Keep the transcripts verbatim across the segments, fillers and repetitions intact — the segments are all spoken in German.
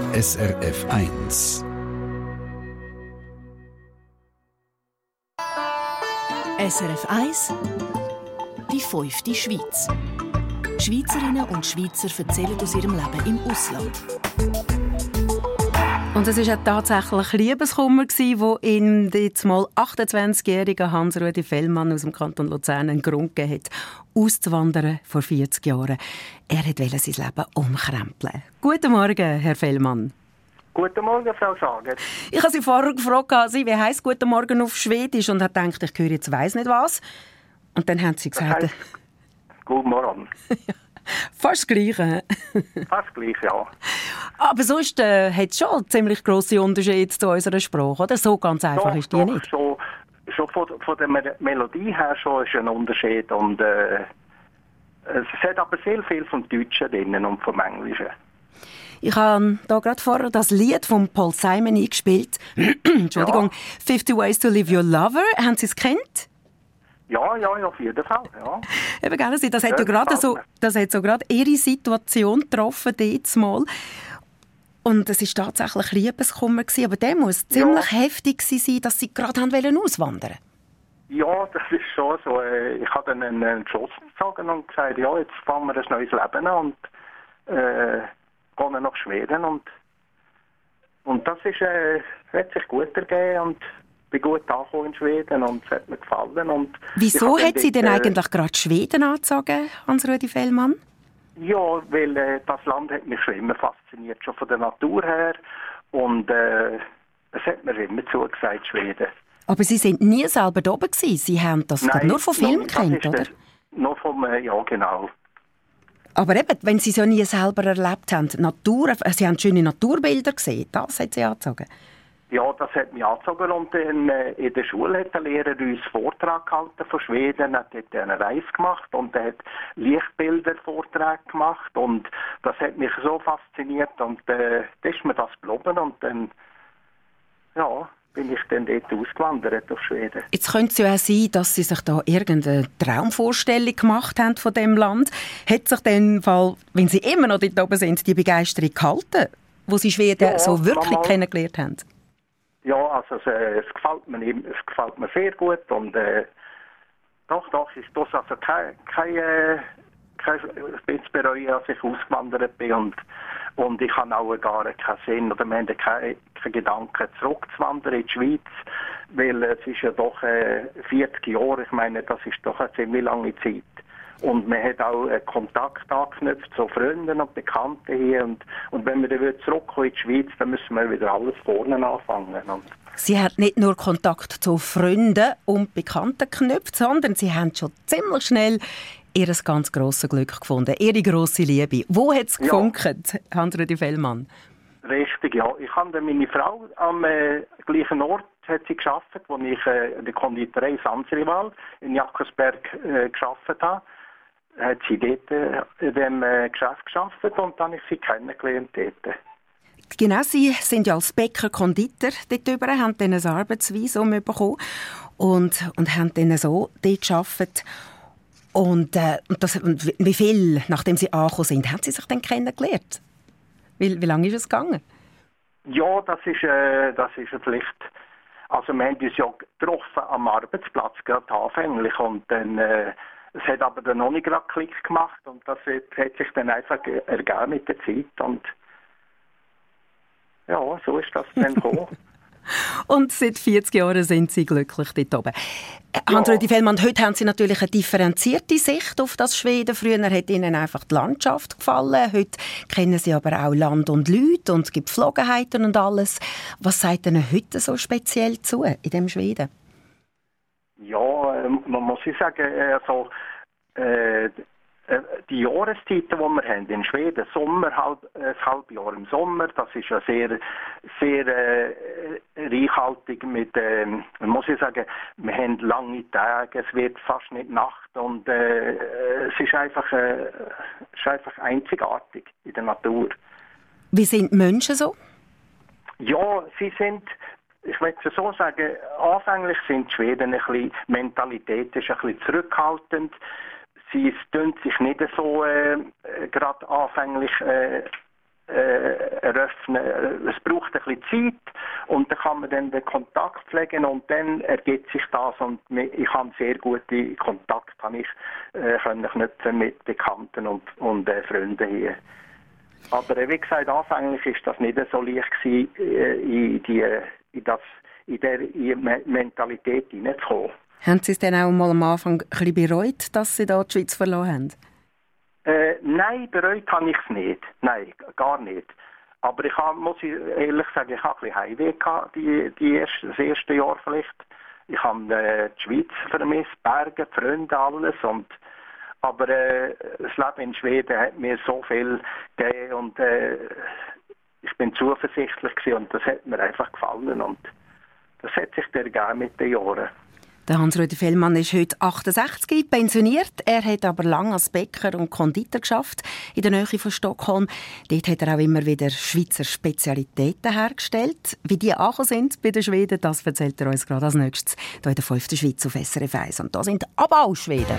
S R F eins. S R F eins, die fünfte Schweiz. Schweizerinnen und Schweizer erzählen aus ihrem Leben im Ausland. Und es war ja tatsächlich Liebeskummer, der in jetzt mal achtundzwanzigjährigen Hans-Rudi Fellmann aus dem Kanton Luzern einen Grund gegeben hat, auszuwandern vor vierzig Jahren. Er wollte sein Leben umkrempeln. Guten Morgen, Herr Fellmann. Guten Morgen, Frau Schager. Ich habe Sie vorher gefragt, wie heisst «Guten Morgen» auf Schwedisch und habe gedacht, ich höre jetzt weiss nicht was. Und dann haben Sie gesagt... Das heisst, «Guten Morgen». Fast das Gleiche. Fast das Gleiche, ja. Aber sonst äh, hat es schon ziemlich grosse Unterschiede zu unserer Sprache, oder? So ganz einfach doch, ist die doch, nicht. Schon, schon von, von der Melodie her schon ist ein Unterschied. Und, äh, es hat aber sehr viel vom Deutschen drin und vom Englischen. Ich habe hier gerade vorher das Lied von Paul Simon eingespielt. Entschuldigung. Ja. «fifty Ways to Live Your Lover». Haben Sie es gekannt? Ja, ja, auf jeden Fall, ja. Eben, gell, das hat Ja, ja gerade das so, gefällt das hat so gerade ihre Situation getroffen, dort mal. Und es war tatsächlich Liebeskummer gewesen, aber der muss ziemlich Ja. heftig sein, dass sie gerade haben wollen auswandern. Ja, das ist schon so. äh, Ich habe dann einen Entschluss gezogen und gesagt, ja, jetzt fangen wir ein neues Leben an und äh, gehen nach Schweden. Und, und das ist, äh, hat sich gut ergeben und bin gut angekommen in Schweden und es hat mir gefallen. Und Wieso ich hab hat sie denn dort, äh, eigentlich gerade Schweden angezogen, Hans-Rudi Fellmann? Ja, weil äh, das Land hat mich schon immer fasziniert, schon von der Natur her. Und äh, es hat mir immer zugesagt, Schweden. Aber Sie sind nie selber da oben gewesen. Sie haben das gerade nur von Film das kennt, ist oder? der- Nur vom, äh, ja genau. Aber eben, wenn Sie es ja nie selber erlebt haben, Natur, äh, Sie haben schöne Naturbilder gesehen, das hat Sie angezogen. Ja, das hat mich angezogen und in, äh, in der Schule hat der Lehrer uns einen Vortrag gehalten von Schweden, hat dort eine Reise gemacht und er hat Lichtbilder-Vorträge gemacht und das hat mich so fasziniert und äh, da ist mir das geblieben und dann, ja, bin ich dann dort ausgewandert auf Schweden. Jetzt könnte es ja auch sein, dass Sie sich da irgendeine Traumvorstellung gemacht haben von dem Land. Hat sich dann, Fall, wenn Sie immer noch dort oben sind, die Begeisterung gehalten, wo Sie Schweden Ja, so wirklich manchmal. kennengelernt haben? Ja, also es, äh, es, gefällt mir, eben- es gefällt mir sehr gut und äh, doch, doch, ist das also kein, kein, äh, kein bisschen bereuen, als ich ausgewandert bin und, und ich habe auch gar keinen Sinn oder wir haben keinen kein Gedanken zurückzuwandern in die Schweiz, weil es ist ja doch äh, vierzig Jahre, ich meine, das ist doch eine ziemlich lange Zeit. Und man hat auch äh, Kontakt angeknüpft zu Freunden und Bekannten hier. Und, und wenn wir dann wieder zurückkommen in die Schweiz, dann müssen wir wieder alles vorne anfangen. Und Sie haben nicht nur Kontakt zu Freunden und Bekannten geknüpft, sondern Sie haben schon ziemlich schnell Ihr ganz grosses Glück gefunden, Ihre grosse Liebe. Wo hat es Ja. gefunkt, Hans-Rudi Fellmann? richtig, ja. Ich habe dann meine Frau am äh, gleichen Ort hat sie gearbeitet, wo ich äh, in der Konditorei Sanzeriwald in Jakobsberg äh, gearbeitet habe. Hat sie dort äh, in dem äh, Geschäft gearbeitet und dann habe ich sie kennengelernt dort. Genau, Sie sind ja als Bäcker-Konditor dort drüber, haben dann ein Arbeitsvisum bekommen und, und haben dann so dort gearbeitet. Und, äh, und, das, und wie- wie viel, nachdem Sie angekommen sind, haben Sie sich dann kennengelernt? Wie, wie lange ist es gegangen? Ja, das ist, äh, das ist vielleicht, also wir haben uns ja getroffen am Arbeitsplatz, gerade anfänglich und dann, äh, es hat aber dann noch nicht gerade Klick gemacht und das hat, hat sich dann einfach ge- ergeben mit der Zeit und ja, so ist das dann gekommen. Und seit vierzig Jahren sind Sie glücklich dort oben. Äh, Ja. Hans-Rudi Fellmann, heute haben Sie natürlich eine differenzierte Sicht auf das Schweden. Früher hat Ihnen einfach die Landschaft gefallen. Heute kennen Sie aber auch Land und Leute und es gibt Geflogenheiten und alles. Was sagt Ihnen heute so speziell zu in dem Schweden? Ja, ähm, man muss ja sagen, äh, also, äh, äh, die Jahreszeiten, die wir haben in Schweden, Sommer, halb, äh, das Halbjahr im Sommer, das ist ja sehr, sehr äh, reichhaltig mit, äh, man muss ja sagen, wir haben lange Tage, es wird fast nicht Nacht und äh, es ist einfach, äh, es ist einfach einzigartig in der Natur. Wie sind die Menschen so? Ja, sie sind, ich möchte es so sagen, anfänglich sind die Schweden ein bisschen, die Mentalität ist ein bisschen zurückhaltend. Sie tun sich nicht so äh, gerade anfänglich äh, äh, eröffnen. Es braucht ein bisschen Zeit und dann kann man dann den Kontakt pflegen und dann ergibt sich das und ich habe sehr gute Kontakte kann ich, äh, können knüpfen mit Bekannten und, und äh, Freunden hier. Aber äh, wie gesagt, anfänglich ist das nicht so leicht gewesen, äh, in, die, in, das, in der in Mentalität hineinzukommen. Haben Sie es dann auch mal am Anfang ein bisschen bereut, dass Sie da die Schweiz verloren haben? Äh, nein, bereut habe ich es nicht. Nein, gar nicht. Aber ich habe, muss ich ehrlich sagen, ich habe ein bisschen Heimweh gehabt, die, die erste, das erste Jahr vielleicht. Ich habe äh, die Schweiz vermisst, Berge, Freunde, alles. Und, aber äh, das Leben in Schweden hat mir so viel gegeben und äh, ich bin zuversichtlich gewesen und das hat mir einfach gefallen. Und das hat sich dann ergeben mit den Jahren. Der Hans-Rudi Fellmann ist heute achtundsechzig, pensioniert. Er hat aber lange als Bäcker und Konditor geschafft in der Nähe von Stockholm. Dort hat er auch immer wieder Schweizer Spezialitäten hergestellt. Wie die angekommen sind bei den Schweden, das erzählt er uns gerade als nächstes hier in der fünften Schweiz auf S R F eins. Und da sind aber auch Schweden.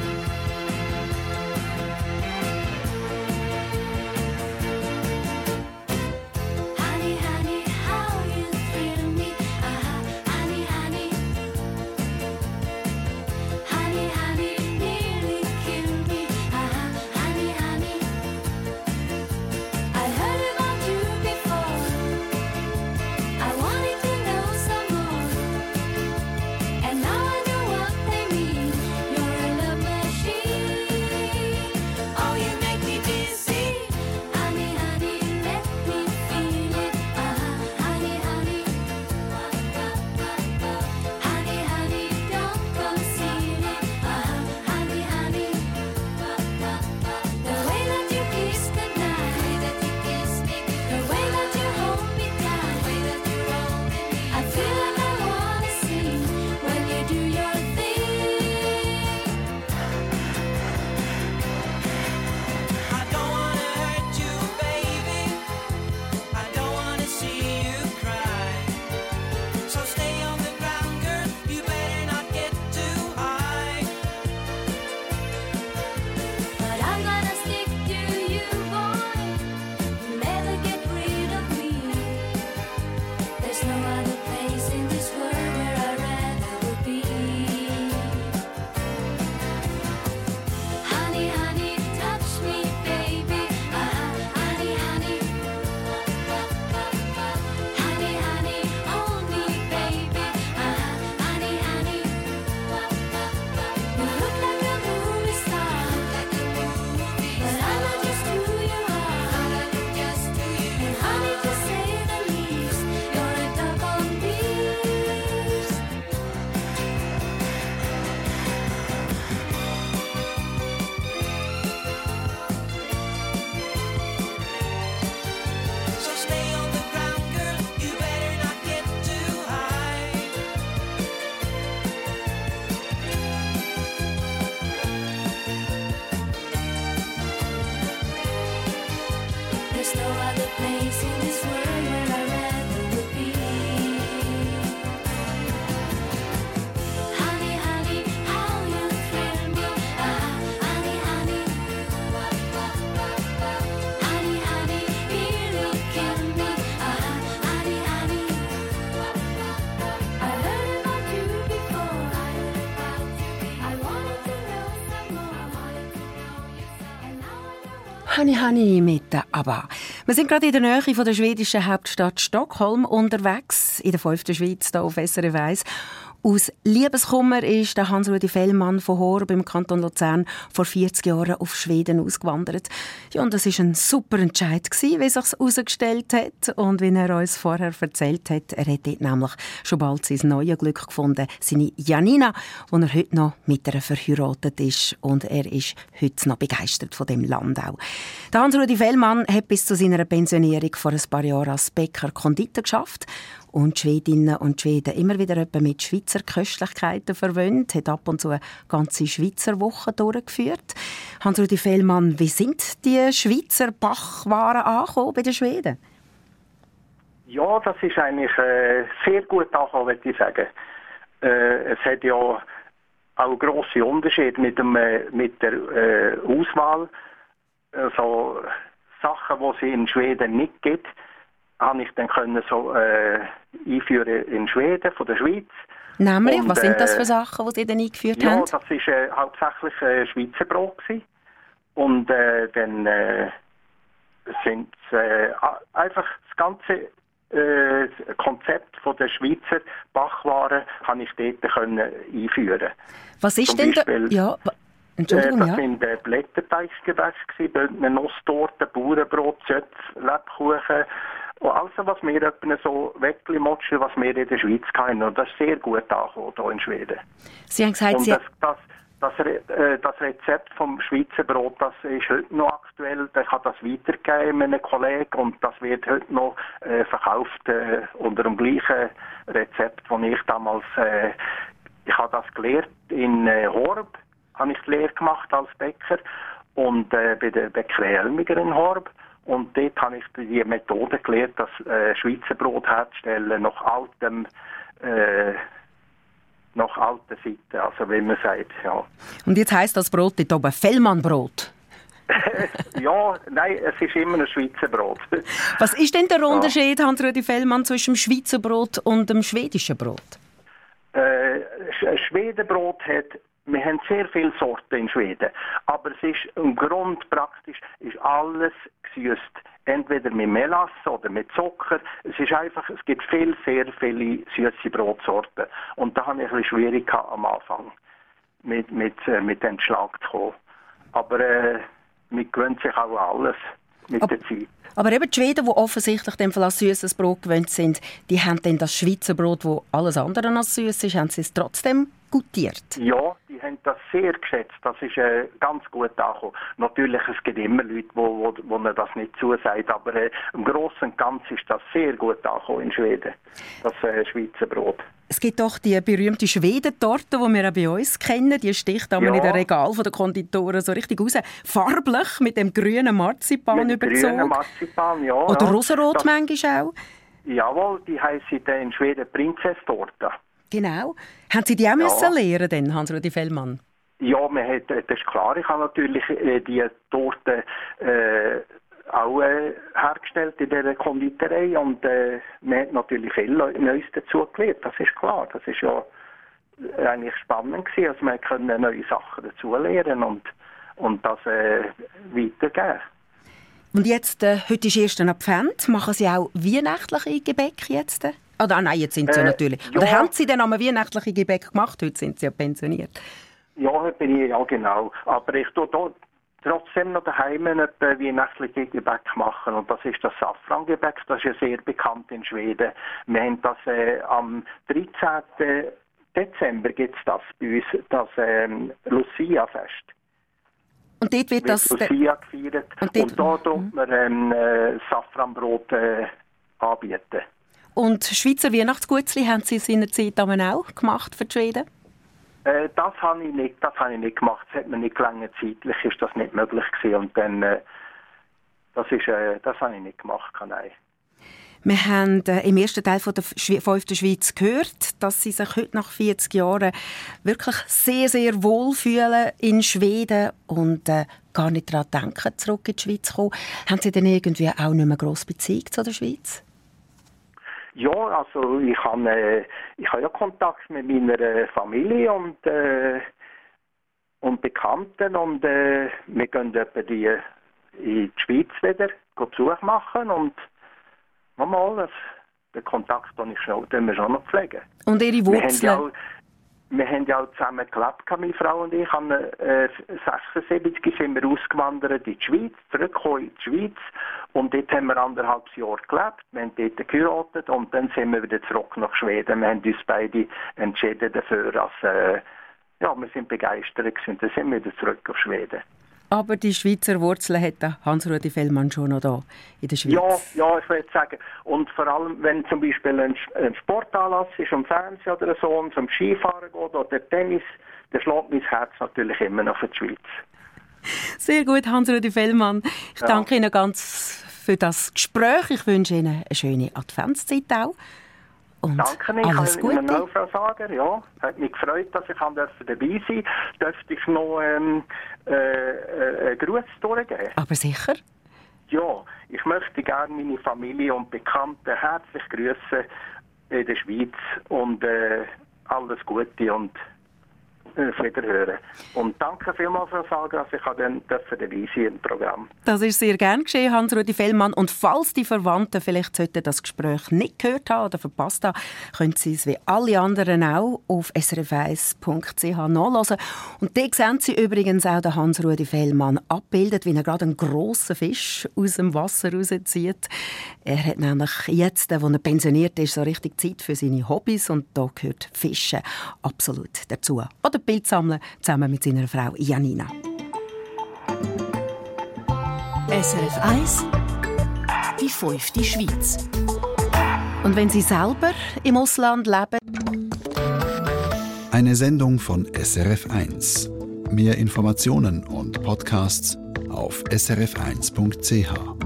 Hani Hani mit der ABBA. Wir sind gerade in der Nähe von der schwedischen Hauptstadt Stockholm unterwegs, in der fünften Schweiz, hier auf S R F eins. Aus Liebeskummer ist der Hans-Rudi Fellmann von Horb im Kanton Luzern vor vierzig Jahren auf Schweden ausgewandert. Ja, und das war ein super Entscheid, wie es sich herausgestellt hat. Und wie er uns vorher erzählt hat, er hat dort nämlich schon bald sein neues Glück gefunden, seine Janina, wo er heute noch mit ihr verheiratet ist. Und er ist heute noch begeistert von dem Land auch. Der Hans-Rudi Fellmann hat bis zu seiner Pensionierung vor ein paar Jahren als Bäcker Konditor geschafft. Und die Schwedinnen und Schweden immer wieder mit Schweizer Köstlichkeiten verwöhnt, hat ab und zu ganze Schweizer Wochen durchgeführt. Hans-Rudi Fellmann, wie sind die Schweizer Backwaren angekommen bei den Schweden? Ja, das ist eigentlich äh, sehr gut angekommen, würde ich sagen. Äh, es hat ja auch grosse Unterschiede mit, dem, äh, mit der äh, Auswahl. Also Sachen, die es in Schweden nicht gibt, habe ich dann können so äh, einführen in Schweden, von der Schweiz. Nämlich, Und, was sind das für äh, Sachen, die Sie dann eingeführt ja, haben? Ja, das war äh, hauptsächlich äh, Schweizer Brot gewesen. Und äh, dann äh, sind äh, einfach das ganze äh, Konzept von der Schweizer Backwaren habe ich dort können einführen. Was ist Zum denn Beispiel, da? Ja, Entschuldigung, äh, das ja. sind äh, Blätterteigsgewäsche, Bündner Nusstorten, Bauernbrot, Zöpfe, Lebkuchen. Und alles, was wir etwa so weglimotschen, was wir in der Schweiz kennen. Und das ist sehr gut angekommen hier in Schweden. Sie haben gesagt, Und Sie... das, das, das, Re äh, das Rezept vom Schweizer Brot, das ist heute noch aktuell. Ich habe das weitergegeben einem Kollegen und das wird heute noch äh, verkauft äh, unter dem gleichen Rezept, das ich damals... Äh, ich habe das gelernt in äh, Horb, habe ich die Lehre gemacht als Bäcker und äh, bei der Bäckerei Elmiger in Horb. Und dort habe ich die Methode gelernt, das äh, Schweizer Brot herzustellen, nach altem, äh, nach alter Seite, also wie man sagt, ja. Und jetzt heisst das Brot dort oben Fellmannbrot? Ja, nein, es ist immer ein Schweizer Brot. Was ist denn der Unterschied, ja. Hans-Rudi Fellmann, zwischen dem Schweizer Brot und dem schwedischen Brot? Äh, Schwedenbrot hat, wir haben sehr viele Sorten in Schweden, aber es ist im Grund praktisch ist alles gesüßt, entweder mit Melasse oder mit Zucker. Es ist einfach, es gibt viel, sehr viele süße Brotsorten und da habe ich ein bisschen schwierig gehabt am Anfang mit mit äh, mit dem Schlag zu kommen. Aber äh, man gewöhnt sich auch an alles mit aber, der Zeit. Aber eben die Schweden, die offensichtlich dem Fall als süßes Brot gewöhnt sind, die haben dann das Schweizer Brot, das alles andere als süß ist, haben sie es trotzdem gutiert? Ja, die haben das sehr geschätzt. Das ist äh, ganz gut angekommen. Natürlich, es gibt immer Leute, wo, wo, wo man das nicht zusagt, aber äh, im Großen und Ganzen ist das sehr gut angekommen in Schweden, das äh, Schweizer Brot. Es gibt doch die berühmte Schwedentorte, die wir auch bei uns kennen. Die sticht einmal ja. in den Regal der Konditoren so richtig raus. Farblich, mit dem grünen Marzipan mit überzogen. Mit grünen Marzipan, ja. Oder ja. rosarot das, manchmal auch. Jawohl, die heisst in Schweden Prinzesstorte. Genau. Haben Sie die auch ja. müssen lernen, denn, Hans-Rudi Fellmann? Ja, man hat, das ist klar. Ich habe natürlich äh, die Torte äh, auch äh, hergestellt in dieser Konditorei und äh, man hat natürlich viel Neues dazu gelernt. Das ist klar. Das ist ja eigentlich spannend gewesen. Also man konnte neue Sachen dazu lernen und, und das äh, weitergeben. Und jetzt, äh, heute ist erster Advent, machen Sie auch weihnachtliche Gebäck jetzt? Oder ah, nein, jetzt sind Sie äh, natürlich. Oder ja. haben Sie denn einmal weihnachtliche Gebäck gemacht? Heute sind Sie ja pensioniert. Ja, heute bin ich, ja genau. Aber ich tue da trotzdem noch daheim ein weihnachtliche Gebäck machen. Und das ist das Safrangebäck. Das ist ja sehr bekannt in Schweden. Wir haben das äh, am dreizehnten Dezember gibt es das bei uns, das ähm, Lucia-Fest. Und dort wird das... Lucia gefeiert. Und, und da tut man ähm, äh, Safranbrot äh, anbieten. Und Schweizer Weihnachtsgutzli haben Sie seinerzeit auch gemacht für die Schweden? Äh, das habe ich nicht, das habe ich nicht gemacht. Es hat mir nicht gelangt, zeitlich ist das nicht möglich gewesen. Und dann, äh, das ist, äh, das habe ich nicht gemacht, nein. Wir haben äh, im ersten Teil von der fünften Schweiz gehört, dass Sie sich heute nach vierzig Jahren wirklich sehr, sehr wohl fühlen in Schweden und äh, gar nicht daran denken, zurück in die Schweiz zu kommen. Haben Sie denn irgendwie auch nicht mehr grosse Beziehung zu der Schweiz? Ja, also ich habe äh, ich habe ja Kontakt mit meiner äh, Familie und äh, und Bekannten und äh, wir gehen etwa die in die Schweiz wieder Besuch machen und nochmal das, den Kontakt den ich schon, den wir schon noch pflegen. Und Ihre Wurzeln? Wir haben ja auch zusammen gelebt, meine Frau und ich. Am äh, sechsundsiebzig sind wir ausgewandert in die Schweiz, zurückgekommen in die Schweiz. Und dort haben wir anderthalb Jahre gelebt. Wir haben dort geheiratet und dann sind wir wieder zurück nach Schweden. Wir haben uns beide entschieden dafür, dass äh, ja, wir sind begeistert und dann sind wir wieder zurück auf Schweden. Aber die Schweizer Wurzeln hat Hans-Rudi Fellmann schon noch da in der Schweiz. Ja, ja, ich würde sagen. Und vor allem, wenn zum Beispiel ein, ein Sportanlass ist, am Fernsehen oder so, und zum Skifahren geht oder Tennis, dann schlägt mein Herz natürlich immer noch für die Schweiz. Sehr gut, Hans-Rudi Fellmann. Ich ja. danke Ihnen ganz für das Gespräch. Ich wünsche Ihnen eine schöne Adventszeit auch. Und danke, ich alles kann Gute. Ihnen auch, Frau Sager. Ja, hat mich gefreut, dass ich dabei sein durfte. Dürfte ich noch ähm, äh, einen Gruß durchgeben? Aber sicher. ja, ich möchte gerne meine Familie und Bekannte herzlich grüßen in der Schweiz und äh, alles Gute und auf Wiederhören. Und danke vielmals, Frau Salga, dass ich dann dabei sein im Programm. Das ist sehr gern geschehen, Hans-Rudi Fellmann. Und falls die Verwandten vielleicht sollten das Gespräch nicht gehört haben oder verpasst haben, können Sie es wie alle anderen auch auf s r f eins punkt c h nachhören. Und dort sehen Sie übrigens auch den Hans-Rudi Fellmann abgebildet, wie er gerade einen grossen Fisch aus dem Wasser rauszieht. Er hat nämlich jetzt, als er pensioniert ist, so richtig Zeit für seine Hobbys. Und da gehört Fischen absolut dazu. Oder Bild sammeln, zusammen mit seiner Frau Janina. S R F eins, die fünfte Schweiz. Und wenn Sie selber im Ausland leben? Eine Sendung von S R F eins. Mehr Informationen und Podcasts auf s r f eins punkt c h.